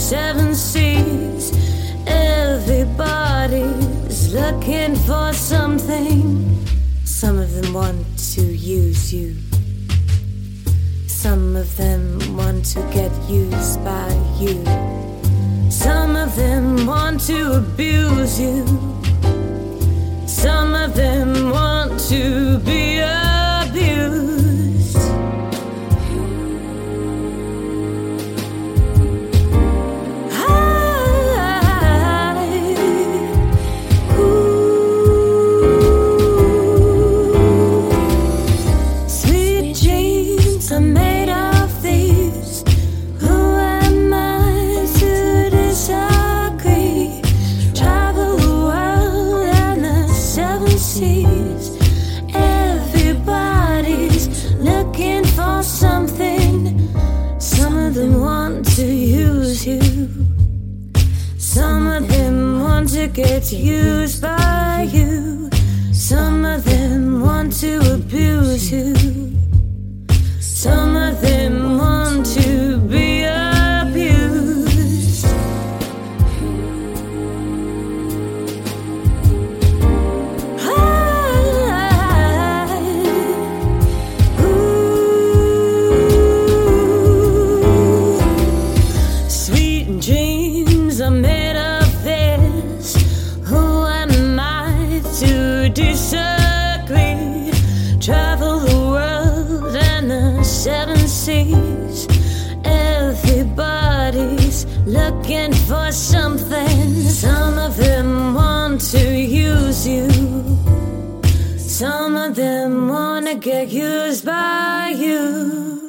seven seas. Everybody's looking for something. Some of them want to use you. Some of them want to get used by you. Some of them want to abuse you. Some of them want to be abused. Sweet dreams are made of these. Who am I to disagree? Travel the world and the seven seas. Everybody's looking for something. Some of them want to use you. Some of them want to get used by you. Some of them want to abuse you. Some of them want to be abused. Sweet dreams are made of this. Who am I to disagree? Travel the world and the seven seas. Everybody's looking for something. Some of them want to use you. Some of them wanna get used by you.